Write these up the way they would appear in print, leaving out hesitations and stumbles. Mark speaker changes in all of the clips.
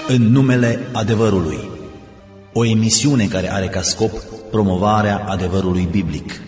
Speaker 1: În numele adevărului. O emisiune care are ca scop promovarea adevărului biblic.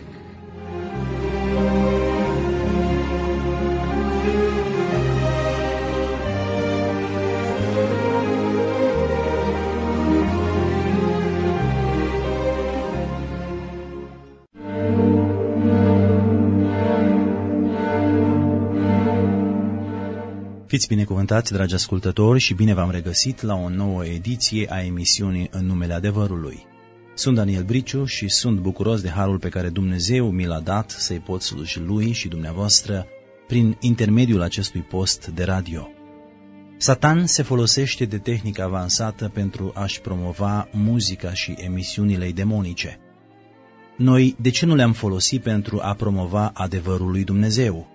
Speaker 1: Fiți binecuvântați, dragi ascultători, și bine v-am regăsit la o nouă ediție a emisiunii În numele adevărului. Sunt Daniel Briciu și sunt bucuros de harul pe care Dumnezeu mi l-a dat să-i pot sluji Lui și dumneavoastră prin intermediul acestui post de radio. Satan se folosește de tehnică avansată pentru a-și promova muzica și emisiunile demonice. Noi de ce nu le-am folosit pentru a promova adevărul lui Dumnezeu?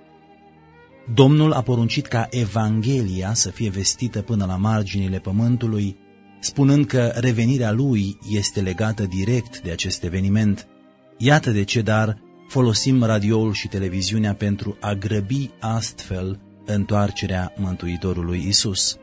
Speaker 1: Domnul a poruncit ca Evanghelia să fie vestită până la marginile pământului, spunând că revenirea Lui este legată direct de acest eveniment. Iată de ce, dar, folosim radioul și televiziunea pentru a grăbi astfel întoarcerea Mântuitorului Iisus.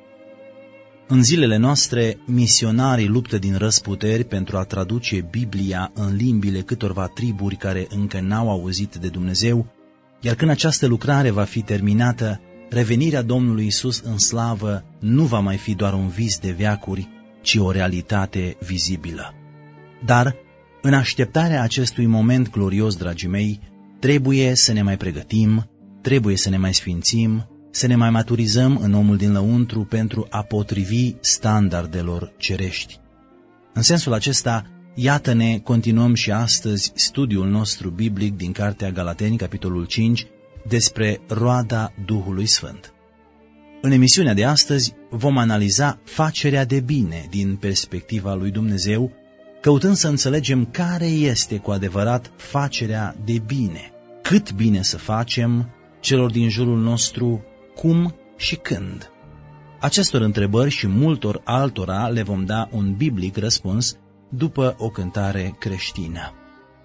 Speaker 1: În zilele noastre, misionarii luptă din răzputeri pentru a traduce Biblia în limbile câtorva triburi care încă n-au auzit de Dumnezeu, iar când această lucrare va fi terminată, revenirea Domnului Iisus în slavă nu va mai fi doar un vis de veacuri, ci o realitate vizibilă. Dar, în așteptarea acestui moment glorios, dragii mei, trebuie să ne mai pregătim, trebuie să ne mai sfințim, să ne mai maturizăm în omul din lăuntru pentru a potrivi standardelor cerești. În sensul acesta, iată-ne, continuăm și astăzi studiul nostru biblic din Cartea Galateni, capitolul 5, despre roada Duhului Sfânt. În emisiunea de astăzi vom analiza facerea de bine din perspectiva lui Dumnezeu, căutând să înțelegem care este cu adevărat facerea de bine, cât bine să facem celor din jurul nostru, cum și când. Acestor întrebări și multor altora le vom da un biblic răspuns după o cântare creștină.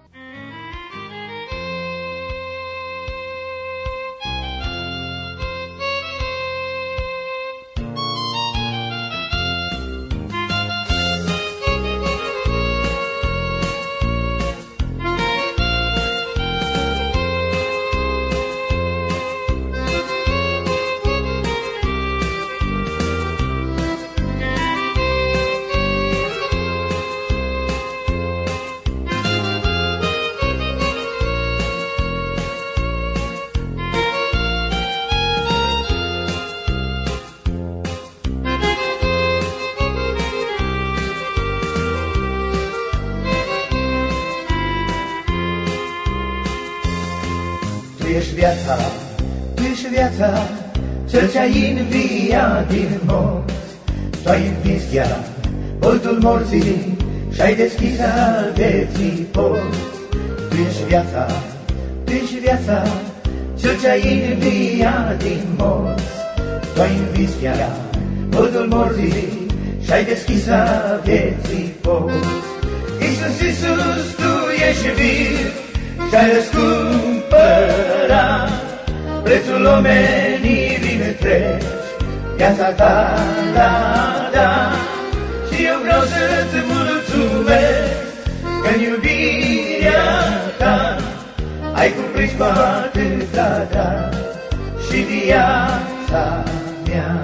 Speaker 2: Tu ești viața, cel ce-ai înviat din morți. Tu ai învins chiar boltul morții și-ai deschis al vieții porți. Tu ești viața, cel ce-ai înviat din morți. Tu ai învins chiar boltul morții și-ai deschis al vieții porți. Iisus, Tu ești viu și-ai răscumpărat prețul omenirii întregi, viața ta, da. Și eu vreau să-ți mulțumesc că-n iubirea ta ai cuprins cu atâta dar și viața mea.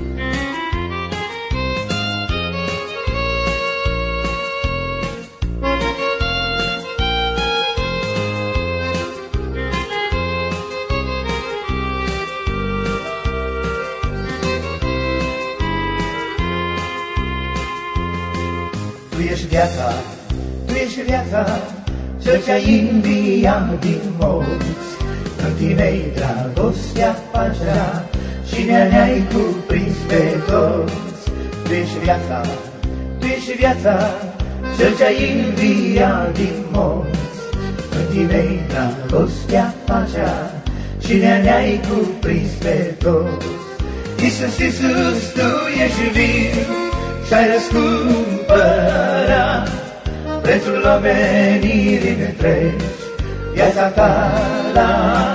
Speaker 2: Tu ești viața, cel ce-ai înviat din morți. În tine-i dragostea, pacea și ne-ai cuprins pe toți. Tu ești viața, cel ce-ai înviat din morți. În tine-i dragostea, pacea și ne-ai cuprins pe toți. Iisus, Tu ești viu și-ai răscumpărat prețul omenirii întregi, viața ta,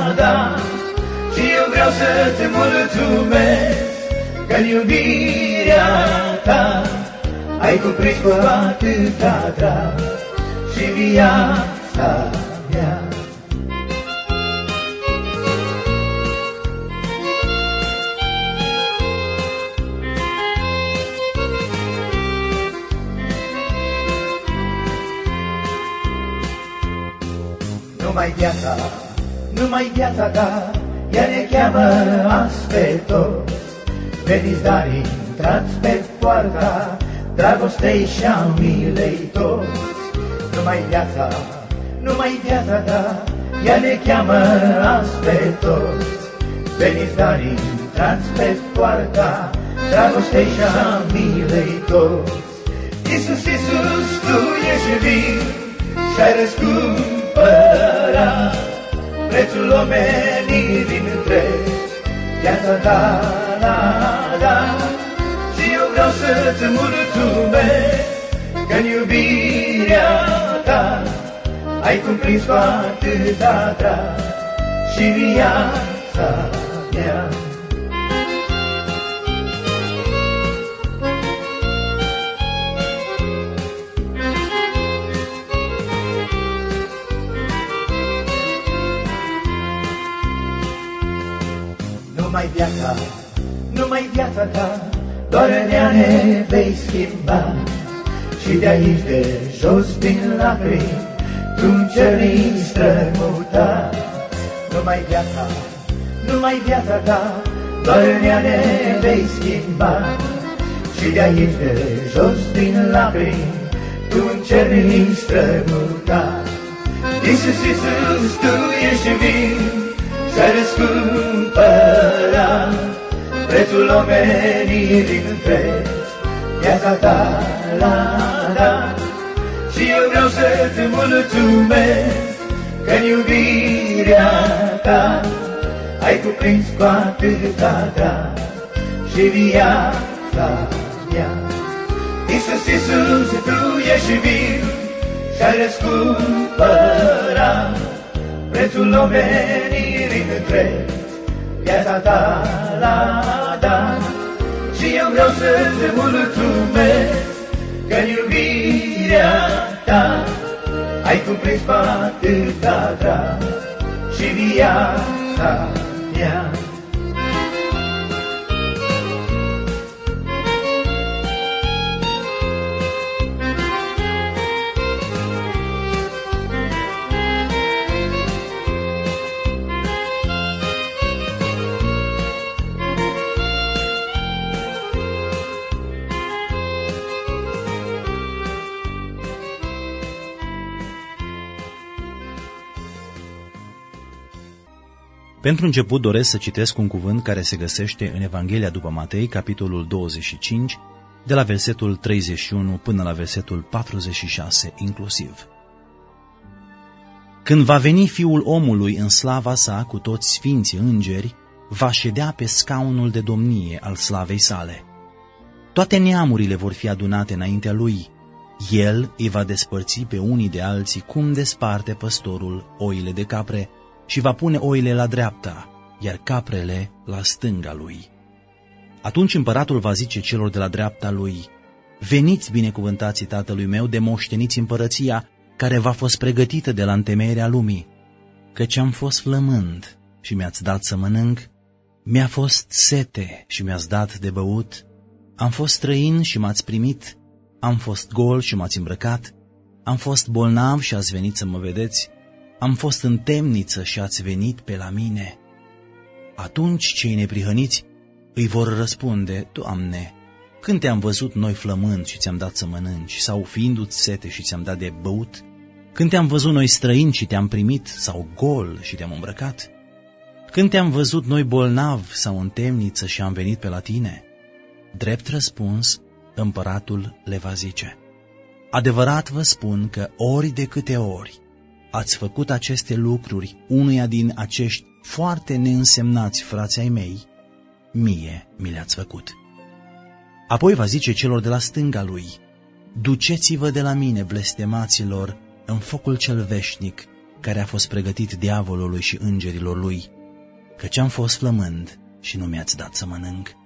Speaker 2: și eu vreau să-ți mulțumesc că-n iubirea iubirea ta, ai cuprins cu atâta drag și viața mea. Numai viața ta, ea ne cheamă azi pe toți. Veniți, dar intrați pe poarta dragostei și-a milei toți. Numai viața ta, ea ne cheamă azi pe toți. Veniți, dar intrați pe poarta dragostei și-a milei toți. Iisus, Iisus, tu ești vin și-ai răscumpărat prețul omenirii întregi, viața ta, da. Și eu vreau să-ți mulțumesc că-n iubirea ta ai cuprins cu atâta drag și viața mea. Numai viața ta, doar în ea ne vei schimba. Și de aici de jos din lacrimi, tu-n cer strămuta. Numai viața ta, doar în ea ne vei schimba. Și de aici de jos din lacrimi, tu-n cer strămuta. Iisus, Iisus, tu ești vin și-ai răscumpărat prețul omenirii întregi, viața ta, da. Și eu vreau să-ți mulțumesc că-n iubirea ta ai cuprins cu atâta drag și viața mea. Iisus, Iisus, tu ești viu și-ai răscumpărat prețul omenirii întregi, viața ta, da. Și eu vreau să-ți mulțumesc că-n iubirea ta ai cuprins cu atâta drag și viața mea.
Speaker 1: Pentru început doresc să citesc un cuvânt care se găsește în Evanghelia după Matei, capitolul 25, de la versetul 31 până la versetul 46 inclusiv. Când va veni Fiul omului în slava sa cu toți sfinții îngeri, va ședea pe scaunul de domnie al slavei sale. Toate neamurile vor fi adunate înaintea lui. El îi va despărți pe unii de alții cum desparte păstorul oile de capre și va pune oile la dreapta, iar caprele la stânga lui. Atunci împăratul va zice celor de la dreapta lui: veniți, binecuvântații tatălui meu, de moșteniți împărăția care v-a fost pregătită de la întemeierea lumii. Căci am fost flămând și mi-ați dat să mănânc, mi-a fost sete și mi-ați dat de băut, am fost străin și m-ați primit, am fost gol și m-ați îmbrăcat, am fost bolnav și ați venit să mă vedeți, am fost în temniță și ați venit pe la mine. Atunci cei neprihăniți îi vor răspunde: Doamne, când te-am văzut noi flămând și ți-am dat să mănânci, sau fiindu-ți sete și ți-am dat de băut? Când te-am văzut noi străini și te-am primit, sau gol și te-am îmbrăcat? Când te-am văzut noi bolnav sau în temniță și am venit pe la tine? Drept răspuns, împăratul le va zice: adevărat vă spun că ori de câte ori ați făcut aceste lucruri unuia din acești foarte neînsemnați frați ai mei, mie mi le-ați făcut. Apoi va zice celor de la stânga lui: duceți-vă de la mine, blestemaților, în focul cel veșnic, care a fost pregătit diavolului și îngerilor lui, căci am fost flămând și nu mi-ați dat să mănânc,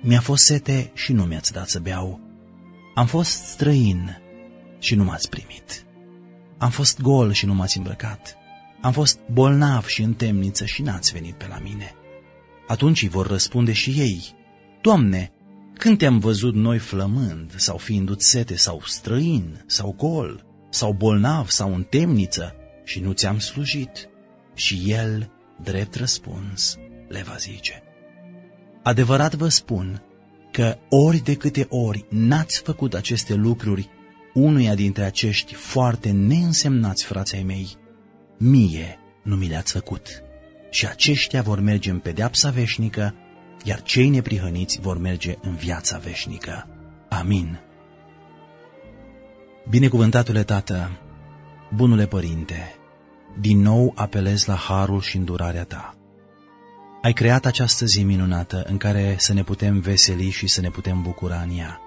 Speaker 1: Mi-a fost sete și nu mi-ați dat să beau. Am fost străin și nu m-ați primit. Am fost gol și nu m-ați îmbrăcat. Am fost bolnav și în temniță și n-ați venit pe la mine. Atunci îi vor răspunde și ei: Doamne, când te-am văzut noi flămând, sau fiindu-ți sete, sau străin, sau gol, sau bolnav, sau în temniță, și nu ți-am slujit? Și El, drept răspuns, le va zice: Adevărat vă spun că ori de câte ori n-ați făcut aceste lucruri unuia dintre acești foarte neînsemnați frații mei, mie nu mi le-ați făcut. Și aceștia vor merge în pedeapsa veșnică, iar cei neprihăniți vor merge în viața veșnică. Amin. Binecuvântatule Tată, bunule Părinte, din nou apelez la harul și îndurarea Ta. Ai creat această zi minunată în care să ne putem veseli și să ne putem bucura în ea.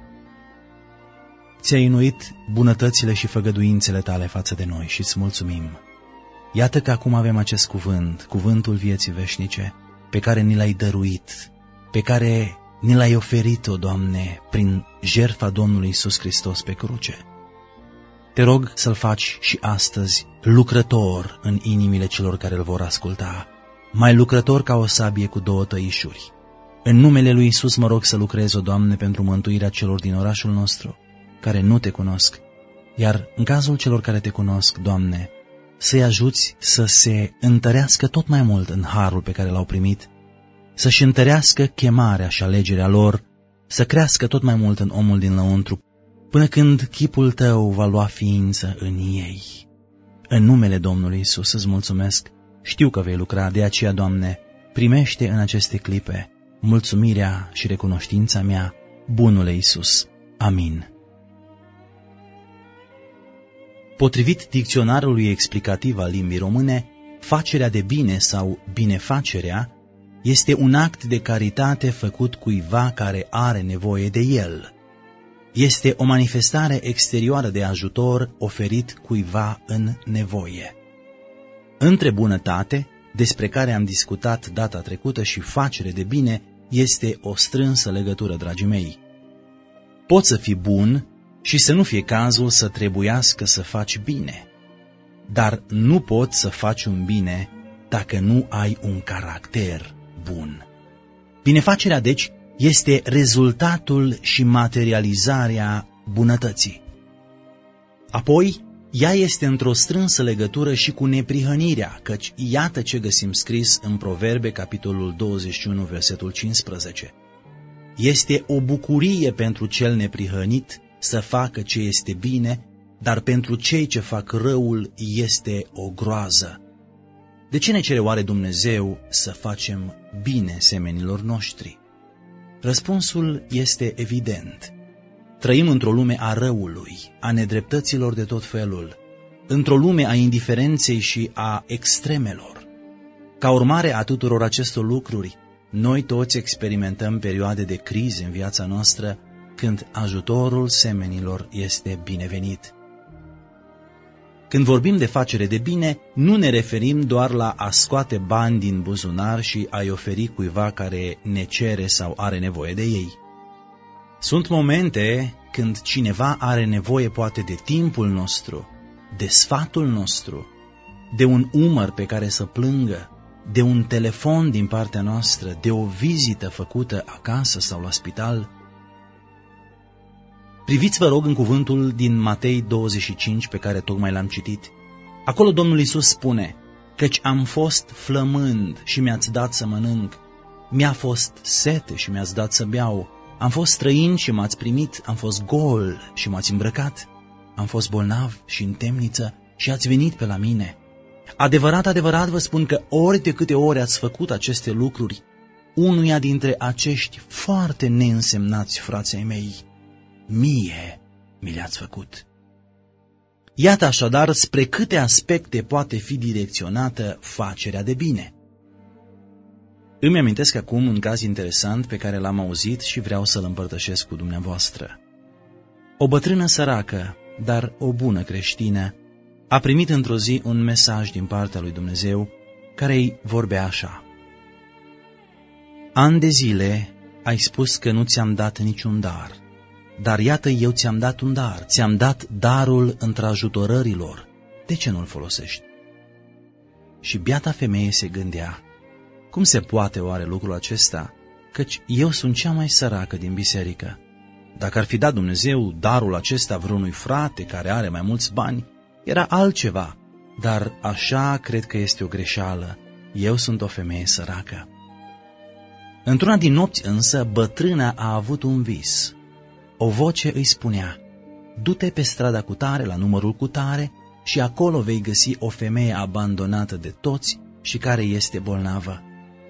Speaker 1: Ți-ai inuit bunătățile și făgăduințele Tale față de noi și îți mulțumim. Iată că acum avem acest cuvânt, cuvântul vieții veșnice, pe care ni l-ai dăruit, pe care ni l-ai oferit-o, Doamne, prin jertfa Domnului Iisus Hristos pe cruce. Te rog să-L faci și astăzi lucrător în inimile celor care îl vor asculta, mai lucrător ca o sabie cu două tăișuri. În numele lui Iisus mă rog să lucrezi, o Doamne, pentru mântuirea celor din orașul nostru, care nu Te cunosc, iar în cazul celor care Te cunosc, Doamne, să-i ajuți să se întărească tot mai mult în harul pe care l-au primit, să-și întărească chemarea și alegerea lor, să crească tot mai mult în omul din lăuntru, până când chipul Tău va lua ființă în ei. În numele Domnului Iisus îți mulțumesc, știu că vei lucra, de aceea, Doamne, primește în aceste clipe mulțumirea și recunoștința mea, bunule Iisus. Amin. Potrivit dicționarului explicativ al limbii române, facerea de bine sau binefacerea este un act de caritate făcut cuiva care are nevoie de el. Este o manifestare exterioară de ajutor oferit cuiva în nevoie. Între bunătate, despre care am discutat data trecută, și facere de bine, este o strânsă legătură, dragii mei. Poți să fii bun și să nu fie cazul să trebuiască să faci bine, dar nu poți să faci un bine dacă nu ai un caracter bun. Binefacerea, deci, este rezultatul și materializarea bunătății. Apoi, ea este într-o strânsă legătură și cu neprihănirea, căci iată ce găsim scris în Proverbe, capitolul 21, versetul 15. Este o bucurie pentru cel neprihănit să facă ce este bine, dar pentru cei ce fac răul este o groază. De ce ne cere oare Dumnezeu să facem bine semenilor noștri? Răspunsul este evident. Trăim într-o lume a răului, a nedreptăților de tot felul, într-o lume a indiferenței și a extremelor. Ca urmare a tuturor acestor lucruri, noi toți experimentăm perioade de crize în viața noastră, când ajutorul semenilor este binevenit. Când vorbim de facere de bine, nu ne referim doar la a scoate bani din buzunar și a-i oferi cuiva care ne cere sau are nevoie de ei. Sunt momente când cineva are nevoie poate de timpul nostru, de sfatul nostru, de un umăr pe care să plângă, de un telefon din partea noastră, de o vizită făcută acasă sau la spital. Priviți, vă rog, în cuvântul din Matei 25 pe care tocmai l-am citit. Acolo Domnul Iisus spune: căci am fost flămând și mi-ați dat să mănânc, mi-a fost sete și mi-ați dat să beau, am fost străin și m-ați primit, am fost gol și m-ați îmbrăcat, am fost bolnav și în temniță și ați venit pe la mine. Adevărat, adevărat vă spun că ori de câte ori ați făcut aceste lucruri unuia dintre acești foarte neînsemnați frații mei, mie mi le-ați făcut. Iată așadar spre câte aspecte poate fi direcționată facerea de bine. Îmi amintesc acum un caz interesant pe care l-am auzit și vreau să-l împărtășesc cu dumneavoastră. O bătrână săracă, dar o bună creștină, a primit într-o zi un mesaj din partea lui Dumnezeu care îi vorbea așa: Ani de zile ai spus că nu ți-am dat niciun dar, dar iată eu ți-am dat un dar, ți-am dat darul întrajutorărilor, de ce nu-l folosești? Și biata femeie se gândea, cum se poate oare lucrul acesta, căci eu sunt cea mai săracă din biserică. Dacă ar fi dat Dumnezeu darul acesta vreunui frate care are mai mulți bani, era altceva, dar așa cred că este o greșeală. Eu sunt o femeie săracă. Într-una din nopți însă, bătrâna a avut un vis. O voce îi spunea, du-te pe strada cutare, la numărul cutare, și acolo vei găsi o femeie abandonată de toți și care este bolnavă.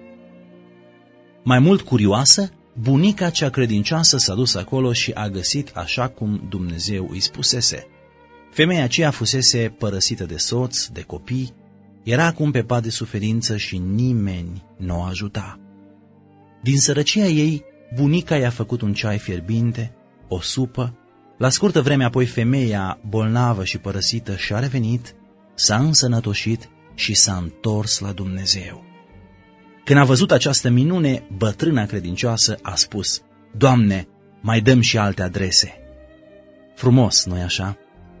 Speaker 1: Mai mult curioasă, bunica cea credincioasă s-a dus acolo și a găsit așa cum Dumnezeu îi spusese. Femeia aceea fusese părăsită de soț, de copii, era acum pe pat de suferință și nimeni nu o ajuta. Din sărăcia ei, bunica i-a făcut un ceai fierbinte, o supă. La scurtă vreme apoi femeia bolnavă și părăsită și-a revenit, s-a însănătoșit și s-a întors la Dumnezeu. Când a văzut această minune, bătrâna credincioasă a spus, Doamne, mai dăm și alte adrese. Frumos, nu-i așa?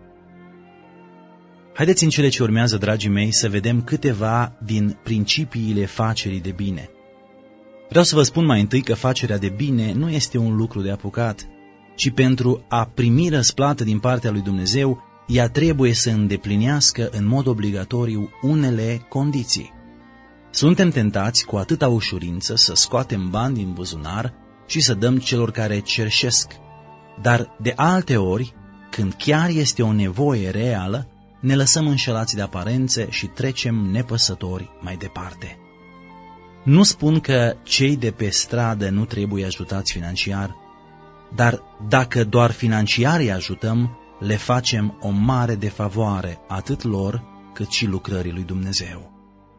Speaker 1: Haideți în cele ce urmează, dragii mei, să vedem câteva din principiile facerii de bine. Vreau să vă spun mai întâi că facerea de bine nu este un lucru de apucat, ci pentru a primi răsplată din partea lui Dumnezeu, ea trebuie să îndeplinească în mod obligatoriu unele condiții. Suntem tentați cu atâta ușurință să scoatem bani din buzunar și să dăm celor care cerșesc, dar de alte ori, când chiar este o nevoie reală, ne lăsăm înșelați de aparențe și trecem nepăsători mai departe. Nu spun că cei de pe stradă nu trebuie ajutați financiar, dar dacă doar financiar îi ajutăm, le facem o mare defavoare atât lor cât și lucrării lui Dumnezeu.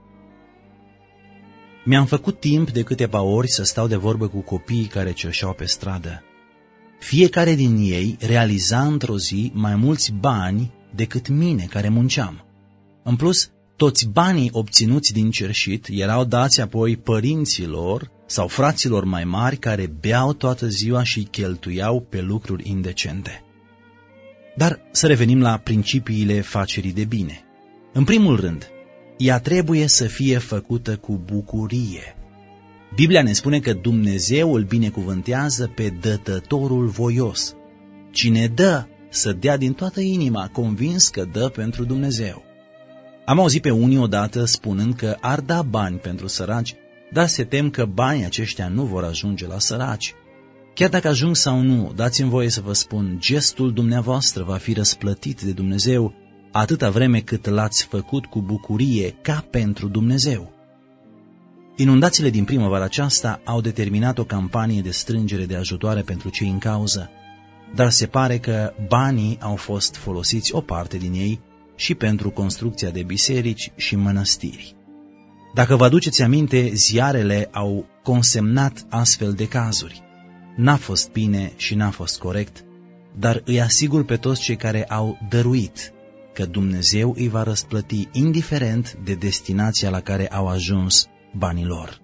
Speaker 1: Mi-am făcut timp de câteva ori să stau de vorbă cu copiii care cerșeau pe stradă. Fiecare din ei realiza într-o zi mai mulți bani decât mine care munceam. În plus, toți banii obținuți din cerșit erau dați apoi părinților sau fraților mai mari care beau toată ziua și cheltuiau pe lucruri indecente. Dar să revenim la principiile facerii de bine. În primul rând, ea trebuie să fie făcută cu bucurie. Biblia ne spune că Dumnezeu îl binecuvântează pe dătătorul voios. Cine dă, să dea din toată inima, convins că dă pentru Dumnezeu. Am auzit pe unii odată spunând că ar da bani pentru săraci, dar se tem că banii aceștia nu vor ajunge la săraci. Chiar dacă ajung sau nu, dați-mi voie să vă spun, gestul dumneavoastră va fi răsplătit de Dumnezeu atâta vreme cât l-ați făcut cu bucurie ca pentru Dumnezeu. Inundațiile din primăvara aceasta au determinat o campanie de strângere de ajutoare pentru cei în cauză, dar se pare că banii au fost folosiți, o parte din ei, și pentru construcția de biserici și mănăstiri. Dacă vă aduceți aminte, ziarele au consemnat astfel de cazuri. N-a fost bine și n-a fost corect, dar îi asigur pe toți cei care au dăruit că Dumnezeu îi va răsplăti indiferent de destinația la care au ajuns banii lor.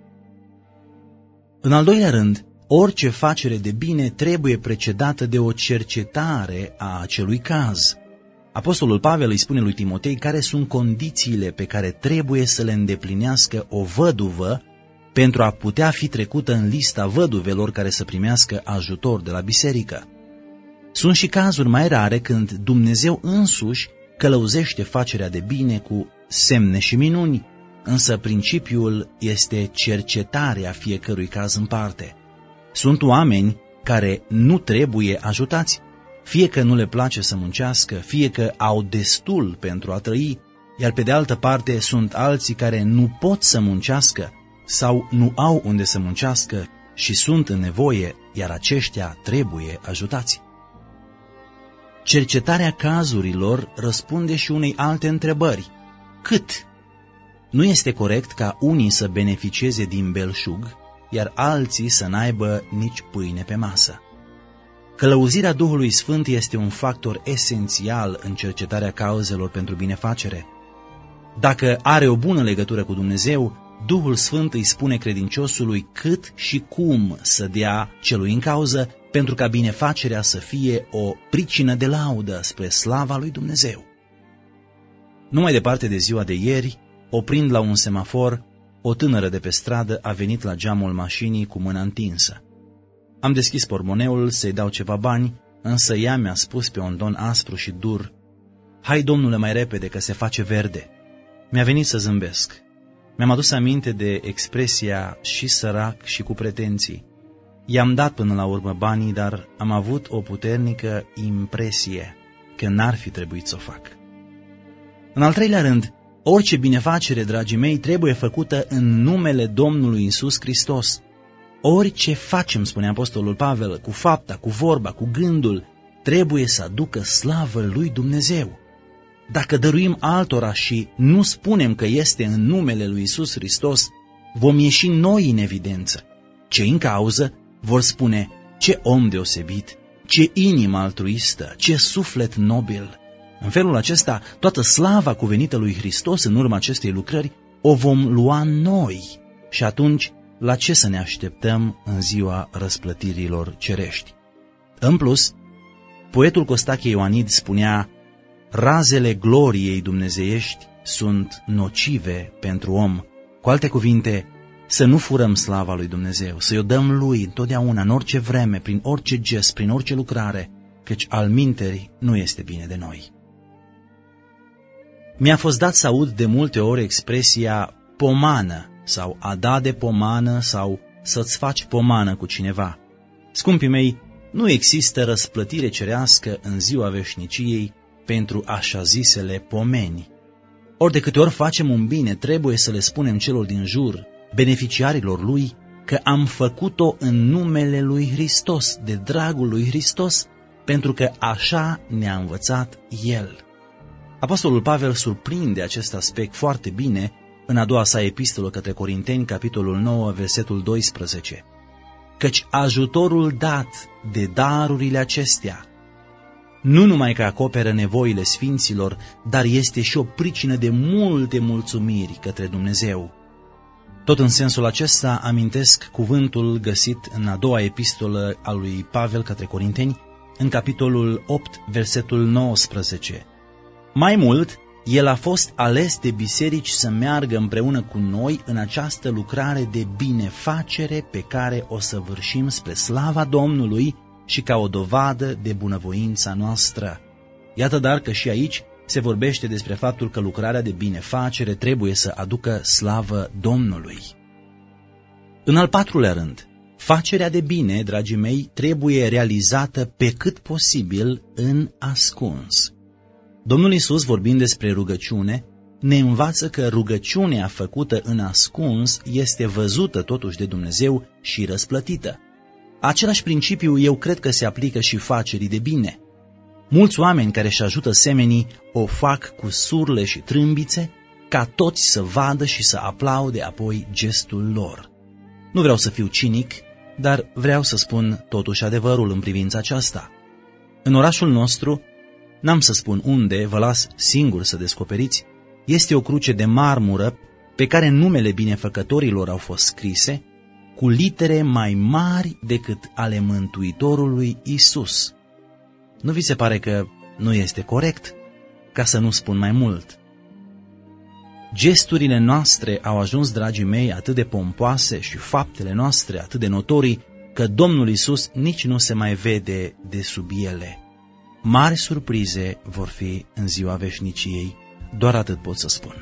Speaker 1: În al doilea rând, orice facere de bine trebuie precedată de o cercetare a acelui caz. Apostolul Pavel îi spune lui Timotei care sunt condițiile pe care trebuie să le îndeplinească o văduvă pentru a putea fi trecută în lista văduvelor care să primească ajutor de la biserică. Sunt și cazuri mai rare când Dumnezeu însuși călăuzește facerea de bine cu semne și minuni, însă principiul este cercetarea fiecărui caz în parte. Sunt oameni care nu trebuie ajutați, fie că nu le place să muncească, fie că au destul pentru a trăi, iar pe de altă parte sunt alții care nu pot să muncească sau nu au unde să muncească și sunt în nevoie, iar aceștia trebuie ajutați. Cercetarea cazurilor răspunde și unei alte întrebări. Cât? Nu este corect ca unii să beneficieze din belșug, iar alții să n-aibă nici pâine pe masă. Călăuzirea Duhului Sfânt este un factor esențial în cercetarea cauzelor pentru binefacere. Dacă are o bună legătură cu Dumnezeu, Duhul Sfânt îi spune credinciosului cât și cum să dea celui în cauză, pentru ca binefacerea să fie o pricină de laudă spre slava lui Dumnezeu. Nu mai departe de ziua de ieri, oprind la un semafor, o tânără de pe stradă a venit la geamul mașinii cu mâna întinsă. Am deschis pormoneul să-i dau ceva bani, însă ea mi-a spus pe un ton aspru și dur: „Hai, domnule, mai repede, că se face verde.” Mi-a venit să zâmbesc. Mi-am adus aminte de expresia și sărac și cu pretenții. I-am dat până la urmă banii, dar am avut o puternică impresie că n-ar fi trebuit să o fac. În al treilea rând, orice binefacere, dragii mei, trebuie făcută în numele Domnului Iisus Hristos. Orice facem, spune Apostolul Pavel, cu fapta, cu vorba, cu gândul, trebuie să aducă slavă lui Dumnezeu. Dacă dăruim altora și nu spunem că este în numele lui Iisus Hristos, vom ieși noi în evidență. Cei în cauză vor spune: „Ce om deosebit, ce inimă altruistă, ce suflet nobil.” În felul acesta, toată slava cuvenită lui Hristos în urma acestei lucrări o vom lua noi. Și atunci, la ce să ne așteptăm în ziua răsplătirilor cerești? În plus, poetul Costache Ioanid spunea: „Razele gloriei dumnezeiești sunt nocive pentru om.” Cu alte cuvinte, să nu furăm slava lui Dumnezeu, să-i o dăm lui întotdeauna, în orice vreme, prin orice gest, prin orice lucrare, căci alminteri nu este bine de noi. Mi-a fost dat să aud de multe ori expresia pomană sau a da de pomană sau să-ți faci pomană cu cineva. Scumpii mei, nu există răsplătire cerească în ziua veșniciei pentru așa zisele pomeni. Ori de câte ori facem un bine, trebuie să le spunem celor din jur, beneficiarilor lui, că am făcut-o în numele lui Hristos, de dragul lui Hristos, pentru că așa ne-a învățat El. Apostolul Pavel surprinde acest aspect foarte bine în a doua sa epistolă către Corinteni, capitolul 9, versetul 12. Căci ajutorul dat de darurile acestea nu numai că acoperă nevoile sfinților, dar este și o pricină de multe mulțumiri către Dumnezeu. Tot în sensul acesta amintesc cuvântul găsit în a doua epistolă a lui Pavel către Corinteni, în capitolul 8, versetul 19. Mai mult, el a fost ales de biserici să meargă împreună cu noi în această lucrare de binefacere pe care o săvârșim spre slava Domnului și ca o dovadă de bunăvoința noastră. Iată dar că și aici se vorbește despre faptul că lucrarea de binefacere trebuie să aducă slavă Domnului. În al patrulea rând, facerea de bine, dragii mei, trebuie realizată pe cât posibil în ascuns. Domnul Iisus, vorbind despre rugăciune, ne învață că rugăciunea făcută în ascuns este văzută totuși de Dumnezeu și răsplătită. Același principiu eu cred că se aplică și facerii de bine. Mulți oameni care își ajută semenii o fac cu surle și trâmbițe, ca toți să vadă și să aplaude apoi gestul lor. Nu vreau să fiu cinic, dar vreau să spun totuși adevărul în privința aceasta. În orașul nostru, n-am să spun unde, vă las singur să descoperiți, este o cruce de marmură pe care numele binefăcătorilor au fost scrise cu litere mai mari decât ale Mântuitorului Iisus. Nu vi se pare că nu este corect? Ca să nu spun mai mult. Gesturile noastre au ajuns, dragii mei, atât de pompoase și faptele noastre atât de notorii, că Domnul Iisus nici nu se mai vede de sub ele. Mari surprize vor fi în ziua veșniciei, doar atât pot să spun.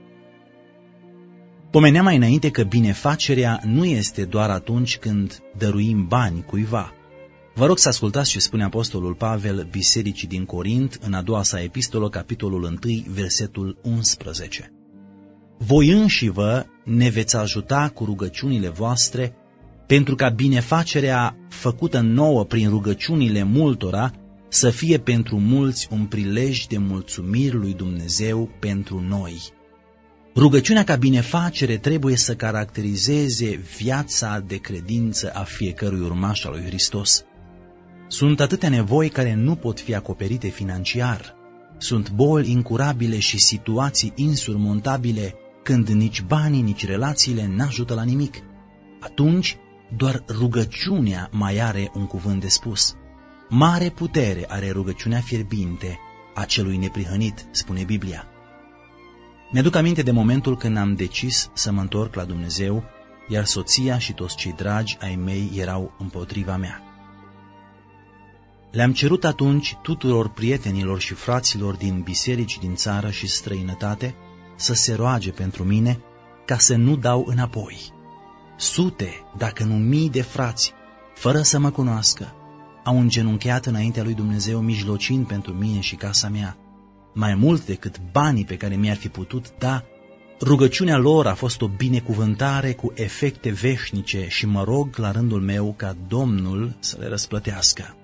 Speaker 1: Pomeneam mai înainte că binefacerea nu este doar atunci când dăruim bani cuiva. Vă rog să ascultați ce spune Apostolul Pavel bisericii din Corint în a doua sa epistolă, capitolul 1, versetul 11. Voi înșivă ne veți ajuta cu rugăciunile voastre, pentru ca binefacerea făcută nouă prin rugăciunile multora să fie pentru mulți un prilej de mulțumiri lui Dumnezeu pentru noi. Rugăciunea ca binefacere trebuie să caracterizeze viața de credință a fiecărui urmaș al lui Hristos. Sunt atâtea nevoi care nu pot fi acoperite financiar. Sunt boli incurabile și situații insurmontabile când nici banii, nici relațiile n-ajută la nimic. Atunci doar rugăciunea mai are un cuvânt de spus. Mare putere are rugăciunea fierbinte a celui neprihănit, spune Biblia. Mi-aduc aminte de momentul când am decis să mă întorc la Dumnezeu, iar soția și toți cei dragi ai mei erau împotriva mea. Le-am cerut atunci tuturor prietenilor și fraților din biserici din țară și străinătate să se roage pentru mine ca să nu dau înapoi. Sute, dacă nu mii de frați, fără să mă cunoască, au îngenunchiat înaintea lui Dumnezeu mijlocind pentru mine și casa mea. Mai mult decât banii pe care mi-ar fi putut da, rugăciunea lor a fost o binecuvântare cu efecte veșnice și mă rog la rândul meu ca Domnul să le răsplătească.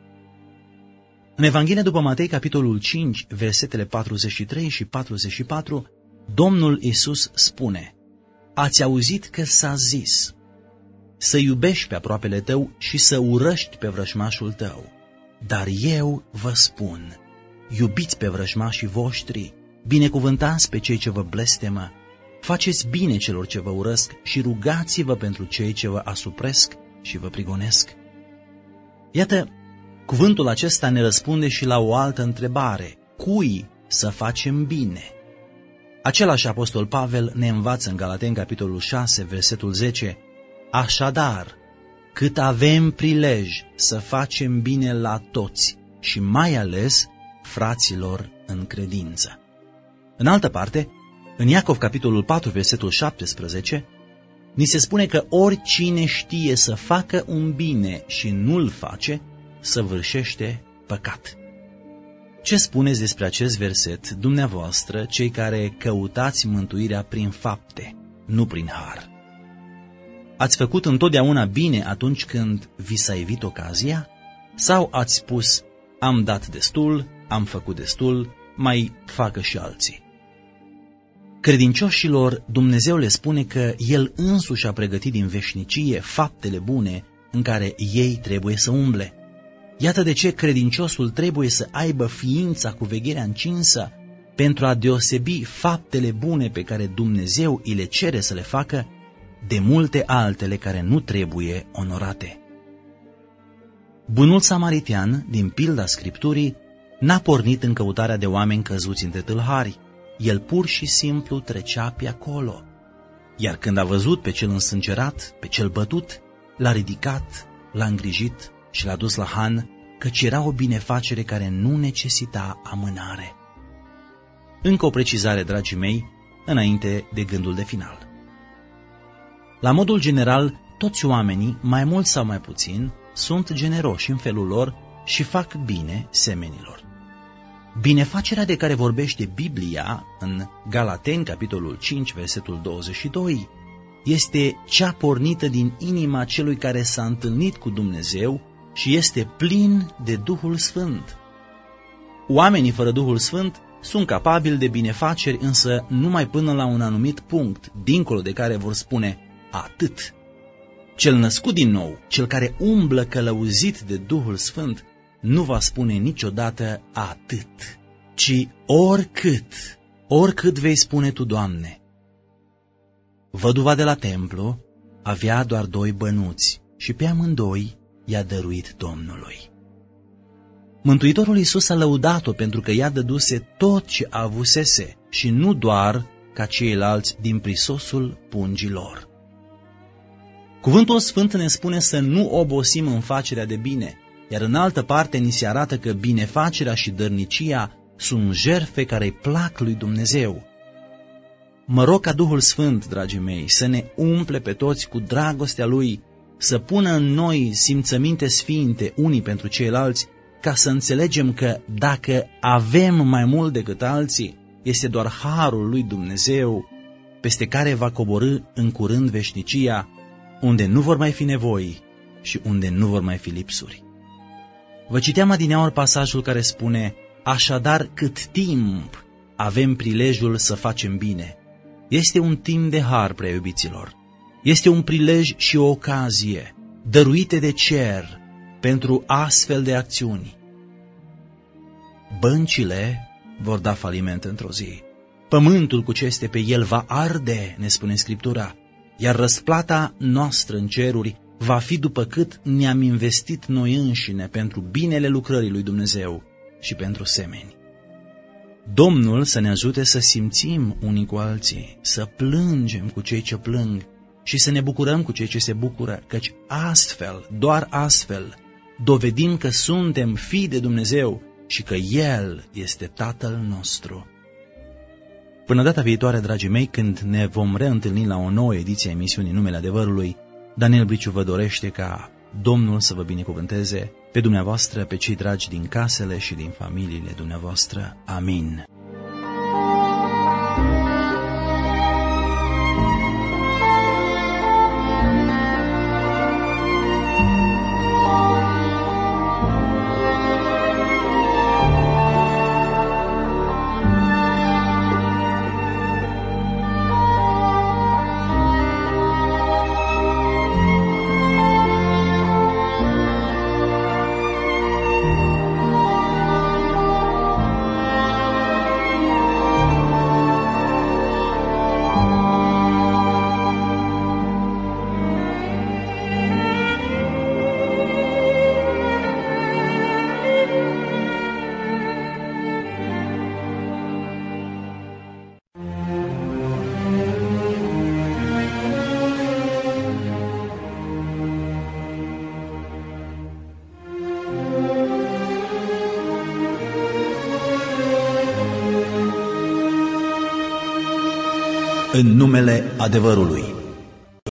Speaker 1: În Evanghelia după Matei, capitolul 5, versetele 43 și 44, Domnul Iisus spune: Ați auzit că s-a zis, să iubești pe aproapele tău și să urăști pe vrăjmașul tău. Dar eu vă spun, iubiți pe vrăjmașii voștri, binecuvântați pe cei ce vă blestemă, faceți bine celor ce vă urăsc și rugați-vă pentru cei ce vă asupresc și vă prigonesc. Iată, cuvântul acesta ne răspunde și la o altă întrebare: cui să facem bine? Același apostol Pavel ne învață în Galateni, capitolul 6, versetul 10, Așadar, cât avem prilej să facem bine la toți și mai ales fraților în credință. În altă parte, în Iacov, capitolul 4, versetul 17, ni se spune că oricine știe să facă un bine și nu-l face, săvârșește păcat. Ce spuneți despre acest verset, dumneavoastră, cei care căutați mântuirea prin fapte, nu prin har? Ați făcut întotdeauna bine atunci când vi s-a evit ocazia? Sau ați spus, am dat destul, am făcut destul, mai facă și alții? Credincioșilor, Dumnezeu le spune că El însuși a pregătit din veșnicie faptele bune în care ei trebuie să umble. Iată de ce credinciosul trebuie să aibă ființa cu vegherea încinsă pentru a deosebi faptele bune pe care Dumnezeu îi le cere să le facă de multe altele care nu trebuie onorate. Bunul samaritean, din pilda Scripturii, n-a pornit în căutarea de oameni căzuți între tâlhari. El pur și simplu trecea pe acolo. Iar când a văzut pe cel însângerat, pe cel bătut, l-a ridicat, l-a îngrijit și l-a dus la Han, căci era o binefacere care nu necesita amânare. Încă o precizare, dragii mei, înainte de gândul de final. La modul general, toți oamenii, mai mult sau mai puțin, sunt generoși în felul lor și fac bine semenilor. Binefacerea de care vorbește Biblia în Galateni, capitolul 5, versetul 22, este cea pornită din inima celui care s-a întâlnit cu Dumnezeu și este plin de Duhul Sfânt. Oamenii fără Duhul Sfânt sunt capabili de binefaceri, însă numai până la un anumit punct, dincolo de care vor spune atât. Cel născut din nou, cel care umblă călăuzit de Duhul Sfânt, nu va spune niciodată atât, ci oricât vei spune tu, Doamne. Văduva de la templu avea doar 2 bănuți și pe amândoi i-a dăruit Domnului. Mântuitorul Iisus a lăudat-o pentru că i-a dăduse tot ce avusese și nu doar ca ceilalți din prisosul pungilor. Cuvântul Sfânt ne spune să nu obosim în facerea de bine, iar în altă parte ni se arată că binefacerea și dărnicia sunt jertfe care îi plac lui Dumnezeu. Mă rog ca Duhul Sfânt, dragii mei, să ne umple pe toți cu dragostea Lui, să pună în noi simțăminte sfinte unii pentru ceilalți, ca să înțelegem că dacă avem mai mult decât alții, este doar harul lui Dumnezeu, peste care va coborî în curând veșnicia, unde nu vor mai fi nevoi și unde nu vor mai fi lipsuri. Vă citeam adineaori pasajul care spune: așadar, cât timp avem prilejul să facem bine. Este un timp de har, prea iubiților. Este un prilej și o ocazie dăruite de cer pentru astfel de acțiuni. Băncile vor da faliment într-o zi. Pământul cu ce este pe el va arde, ne spune Scriptura, iar răsplata noastră în ceruri va fi după cât ne-am investit noi înșine pentru binele lucrării lui Dumnezeu și pentru semeni. Domnul să ne ajute să simțim unii cu alții, să plângem cu cei ce plâng și să ne bucurăm cu cei ce se bucură, căci astfel, doar astfel, dovedim că suntem fii de Dumnezeu și că El este Tatăl nostru. Până data viitoare, dragii mei, când ne vom reîntâlni la o nouă ediție a emisiunii Numele Adevărului, Daniel Briciu vă dorește ca Domnul să vă binecuvânteze pe dumneavoastră, pe cei dragi din casele și din familiile dumneavoastră. Amin. În numele adevărului.